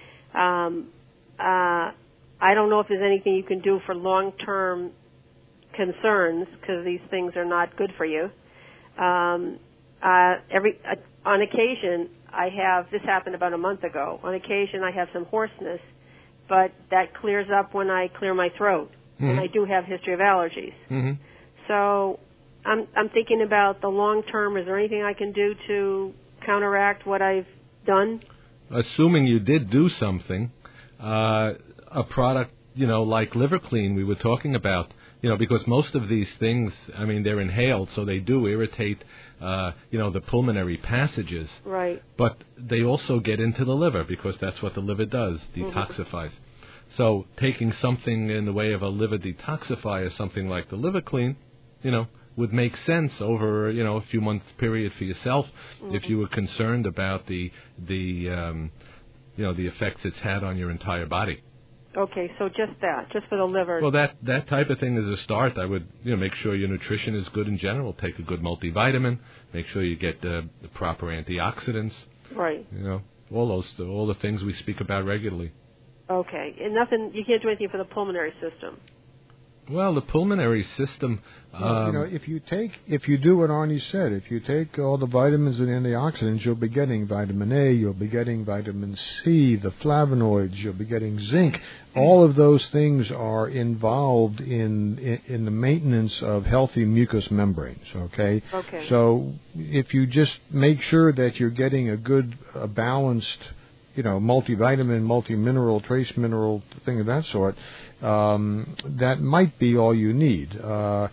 Um, uh, I don't know if there's anything you can do for long-term concerns, because these things are not good for you. Um, uh, every uh, on occasion, I have, this happened about a month ago, on occasion I have some hoarseness, but that clears up when I clear my throat. Mm-hmm. And I do have a history of allergies. Mm-hmm. So I'm I'm thinking about the long term. Is there anything I can do to counteract what I've done? Assuming you did do something, uh, a product, you know, like Liver Clean we were talking about, you know, because most of these things, I mean, they're inhaled, so they do irritate, uh, you know, the pulmonary passages. Right. But they also get into the liver, because that's what the liver does, detoxifies. Mm-hmm. So taking something in the way of a liver detoxifier, something like the Liver Clean, you know, would make sense over, you know, a few month period for yourself Mm-hmm. if you were concerned about the the um, you know the effects it's had on your entire body. Okay, so just that, just for the liver. Well, that that type of thing is a start. I would, you know, make sure your nutrition is good in general. Take a good multivitamin. Make sure you get uh, the proper antioxidants. Right. You know, all those all the things we speak about regularly. Okay, and nothing. You can't do anything for the pulmonary system. Well, the pulmonary system. Well, you know, if you take, if you do what Arnie said, if you take all the vitamins and antioxidants, you'll be getting vitamin A, you'll be getting vitamin C, the flavonoids, you'll be getting zinc. All of those things are involved in in, in the maintenance of healthy mucous membranes. Okay. Okay. So if you just make sure that you're getting a good, a balanced, you know, multivitamin, multi-mineral, trace mineral, thing of that sort, um, that might be all you need. Uh,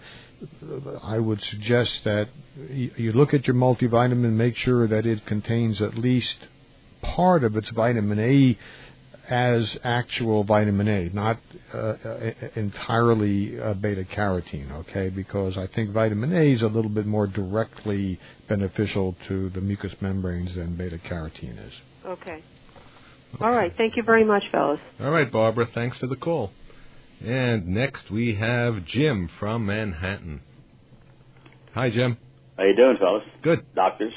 I would suggest that you look at your multivitamin, make sure that it contains at least part of its vitamin A as actual vitamin A, not uh, entirely uh, beta-carotene, okay? Because I think vitamin A is a little bit more directly beneficial to the mucous membranes than beta-carotene is. Okay. All right. Thank you very much, fellas. All right, Barbara. Thanks for the call. And next we have Jim from Manhattan. Hi, Jim. How you doing, fellas? Good. Doctors.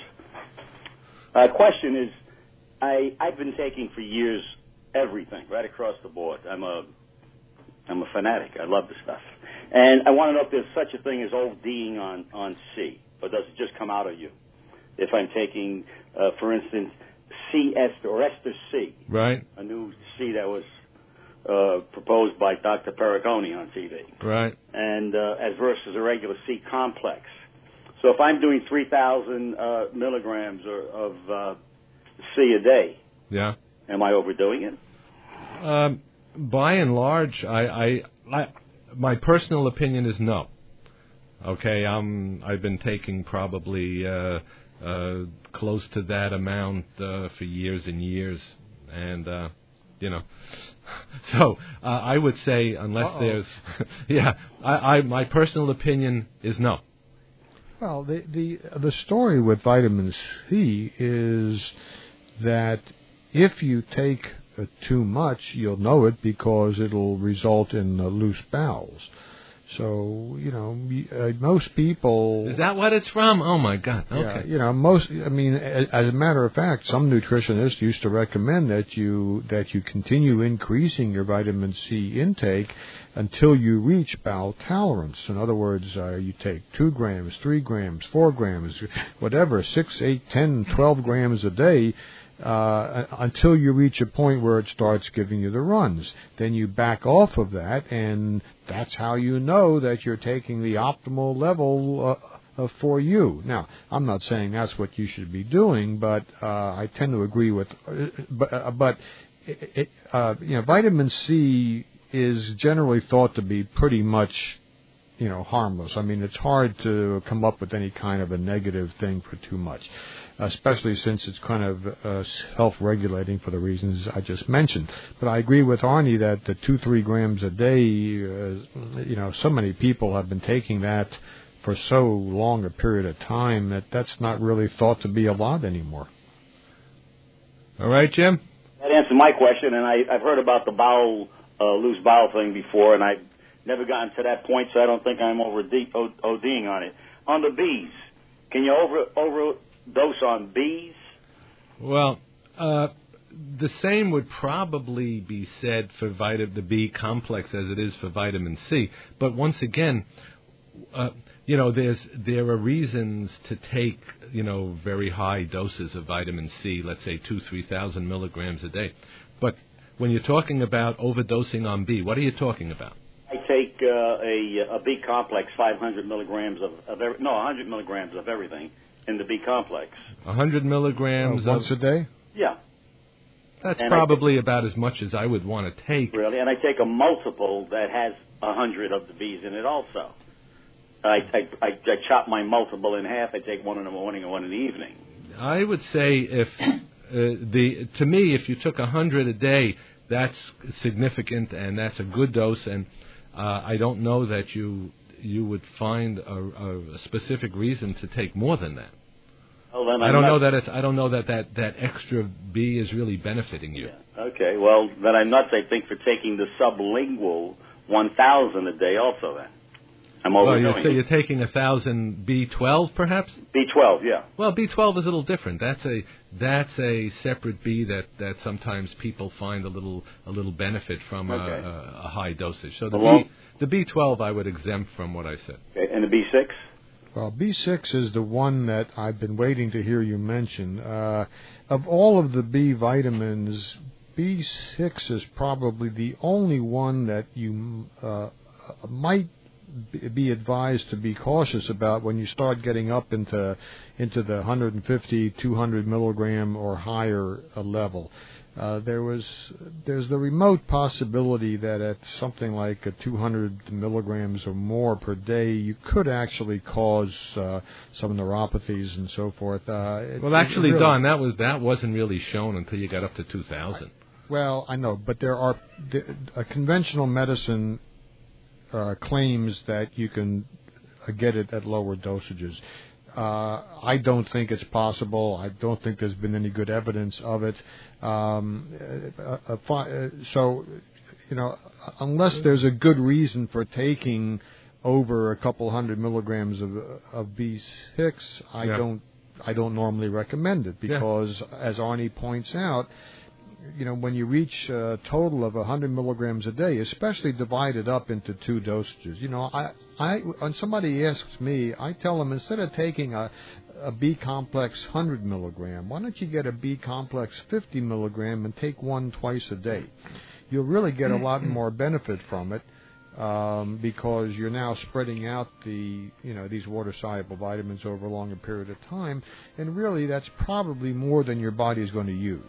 Uh, question is, I I've been taking for years everything right across the board. I'm a I'm a fanatic. I love the stuff, and I want to know if there's such a thing as ODing on on C, or does it just come out of you? If I'm taking, uh, for instance, C ester or ester C, right? A new C that was uh, proposed by Doctor Perricone on T V, right? And uh, as versus a regular C complex. So if I'm doing three thousand uh, milligrams or, of uh, C a day, yeah, am I overdoing it? Um, by and large, I, I, I, my personal opinion is no. Okay, I'm I've been taking probably uh, uh, close to that amount uh, for years and years, and uh, you know, so uh, I would say unless Uh-oh. there's, yeah, I, I my personal opinion is no. Well, the the the story with vitamin C is that if you take uh, too much, you'll know it because it'll result in uh, loose bowels. So, you know, uh, most people... Is that what it's from? Oh, my God. Okay. Yeah, you know, most, I mean, as, as a matter of fact, some nutritionists used to recommend that you that you continue increasing your vitamin C intake until you reach bowel tolerance. In other words, uh, you take two grams, three grams, four grams, whatever, six, eight, ten, twelve grams a day, Uh, until you reach a point where it starts giving you the runs. Then you back off of that, and that's how you know that you're taking the optimal level uh, uh, for you. Now, I'm not saying that's what you should be doing, but uh, I tend to agree with. Uh, but uh, but it, it, uh, you know, vitamin C is generally thought to be pretty much, you know, harmless. I mean, it's hard to come up with any kind of a negative thing for too much, especially since it's kind of uh, self-regulating for the reasons I just mentioned. But I agree with Arnie that the two, three grams a day, uh, you know, so many people have been taking that for so long a period of time that that's not really thought to be a lot anymore. All right, Jim? That answered my question, and I, I've heard about the bowel, uh, loose bowel thing before, and I've never gotten to that point, so I don't think I'm over ODing on it. On the B's, can you over overdose on B's? Well, uh, the same would probably be said for vitamin the B complex as it is for vitamin C. But once again, uh, you know, there's there are reasons to take, you know, very high doses of vitamin C, let's say two, three thousand milligrams a day. But when you're talking about overdosing on B, what are you talking about? I take uh, a, a B complex, five hundred milligrams of, of every, no, one hundred milligrams of everything in the B complex. one hundred milligrams uh, once of, a day? Yeah. That's and probably about as much as I would want to take. Really, and I take a multiple that has one hundred of the B's in it also. I, I, I, I chop my multiple in half. I take one in the morning and one in the evening. I would say if uh, the to me, if you took one hundred a day, that's significant and that's a good dose. And uh, I don't know that you you would find a, a specific reason to take more than that. Oh, then I I'm don't not, know that it's, I don't know that, that that extra B is really benefiting you. Yeah. Okay, well, then I'm nuts, I think, for taking the sublingual one thousand a day also then. I'm Well, overdoing you say it. you're taking a thousand B twelve, perhaps. B twelve, yeah. Well, B twelve is a little different. That's a that's a separate B that, that sometimes people find a little a little benefit from Okay. a, a, a high dosage. So the Along- B, the B twelve I would exempt from what I said. Okay, and the B six? Well, B six is the one that I've been waiting to hear you mention. Uh, of all of the B vitamins, B six is probably the only one that you uh, might be advised to be cautious about when you start getting up into into the one fifty, two hundred milligram or higher uh, level. Uh, there was there's the remote possibility that at something like a two hundred milligrams or more per day, you could actually cause uh, some neuropathies and so forth. Uh, it, Well, actually, it really, Don, that was that wasn't really shown until you got up to two thousand. Well, I know, but there are the, a conventional medicine uh, claims that you can uh, get it at lower dosages. Uh, I don't think it's possible. I don't think there's been any good evidence of it. Um, uh, uh, uh, so, you know, unless there's a good reason for taking over a couple hundred milligrams of of B six, I Yeah. don't I don't normally recommend it because, yeah. as Arnie points out, you know, when you reach a total of one hundred milligrams a day, especially divided up into two dosages, you know, I, I, when somebody asks me, I tell them instead of taking a, a B complex one hundred milligram, why don't you get a B complex fifty milligram and take one twice a day? You'll really get a lot more benefit from it um, because you're now spreading out the, you know, these water soluble vitamins over a longer period of time, and really that's probably more than your body is going to use.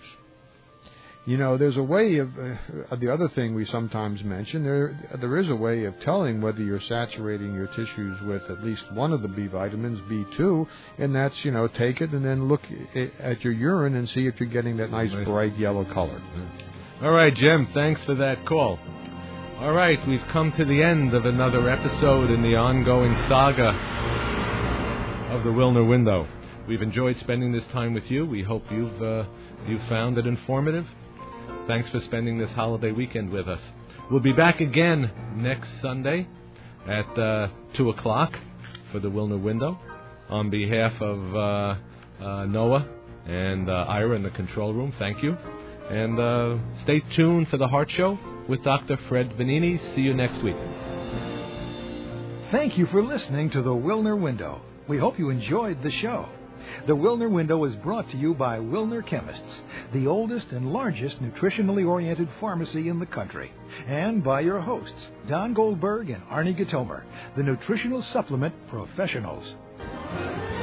You know, there's a way of, uh, the other thing we sometimes mention, there there is a way of telling whether you're saturating your tissues with at least one of the B vitamins, B two, and that's, you know, take it and then look at your urine and see if you're getting that nice, nice. bright yellow color. All right, Jim, thanks for that call. All right, we've come to the end of another episode in the ongoing saga of the Wilner Window. We've enjoyed spending this time with you. We hope you've uh, you've found it informative. Thanks for spending this holiday weekend with us. We'll be back again next Sunday at uh, two o'clock for the Wilner Window. On behalf of uh, uh, Noah and uh, Ira in the control room, thank you. And uh, stay tuned for the Heart Show with Doctor Fred Vanini. See you next week. Thank you for listening to the Wilner Window. We hope you enjoyed the show. The Wilner Window is brought to you by Wilner Chemists, the oldest and largest nutritionally oriented pharmacy in the country, and by your hosts, Don Goldberg and Arnie Gitomer, the nutritional supplement professionals.